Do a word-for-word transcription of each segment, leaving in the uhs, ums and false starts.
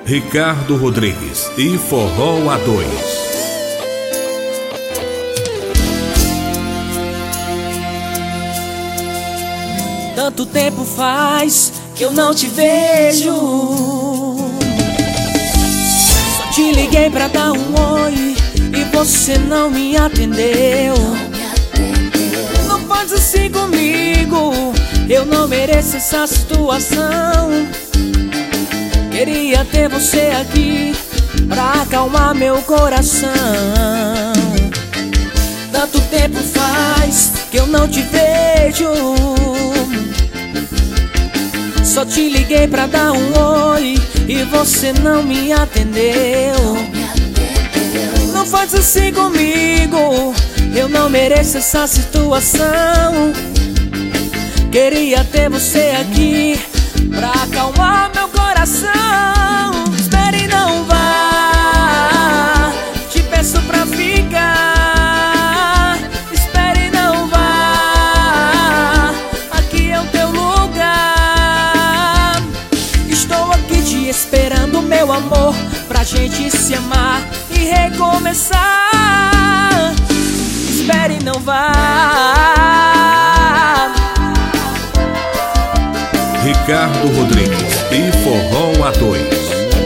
Ricardo Rodrigues e Forró A dois. Tanto tempo faz que eu não te vejo. Só te liguei pra dar um oi e você não me atendeu. Não faz assim comigo, eu não mereço essa situação. Queria ter você aqui pra acalmar meu coração. Tanto tempo faz que eu não te vejo. Só te liguei pra dar um oi e você não me atendeu. Não faz assim comigo, eu não mereço essa situação. Queria ter você aqui pra acalmar meu coração. Espere e não vá, te peço pra ficar. Espere e não vá, aqui é o teu lugar. Estou aqui te esperando, meu amor, pra gente se amar e recomeçar. Espere e não vá. Ricardo Rodrigues e Forró A dois.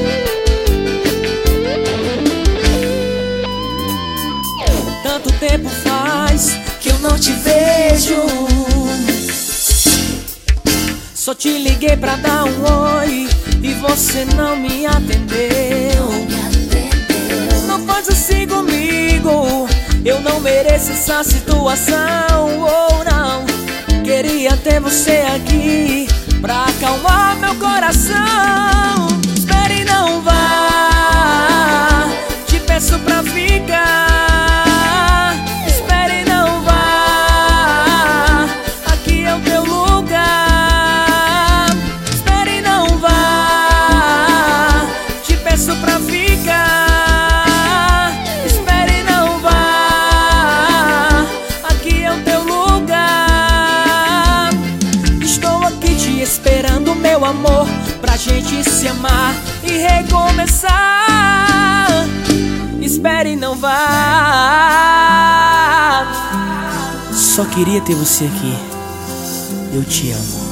Tanto tempo faz que eu não te vejo. Só te liguei pra dar um oi e você não me atendeu. Não faz assim comigo, eu não mereço essa situação. Oh, não. Queria ter você aqui pra acalmar meu coração. Espere e não vá, te peço pra ficar. Espere e não vá, aqui é o teu lugar. Espere e não vá, te peço pra ficar. Espere e não vá, aqui é o teu lugar. Estou aqui te esperando, meu amor, pra gente se amar e recomeçar. Espere e não vá. Só queria ter você aqui. Eu te amo.